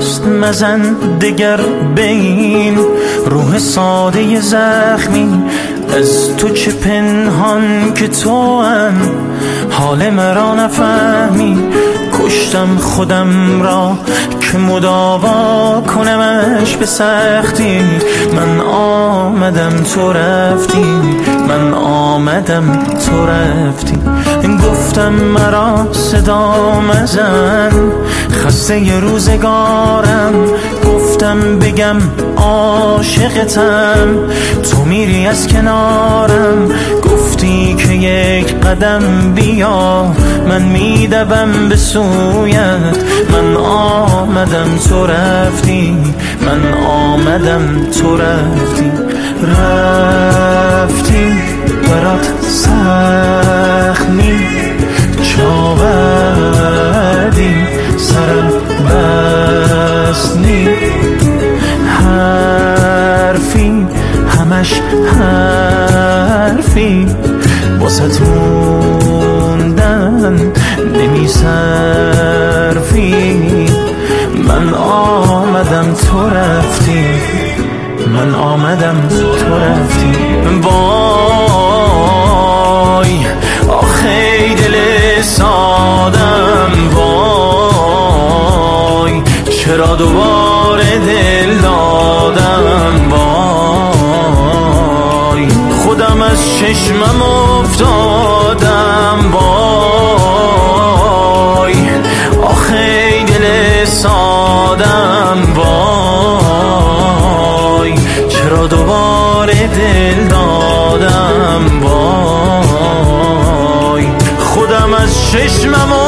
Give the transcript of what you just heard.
دست مزن دگر به این روح ساده زخمی. از تو چه پنهان که تو هم حال مرا نفهمی. کشتم خودم را که مداوا کنمش به سختی. من آمدم تو رفتی، من آمدم تو رفتی. گفتم مرا صدا مزن خسته ی روزگارم. گفتم بگم عاشقتم تو میری از کنارم. گفتی که یک قدم بیا من میدوم به سویت. من آمدم تو رفتی، من آمدم تو رفتی. رفتی برات سخمی چاودی سرم بسنی. حرفی همش حرفی واسه موندن نمیصرفی. من آمدم تو رفتی، من آمدم تو رفتی. وای آخی دل سادم، وای چرا دوباره دل دادم. وای خودم از چشمم افتادم. وای آخی دل سادم، وای چرا دوباره دل دادم. وای خودم از چشمم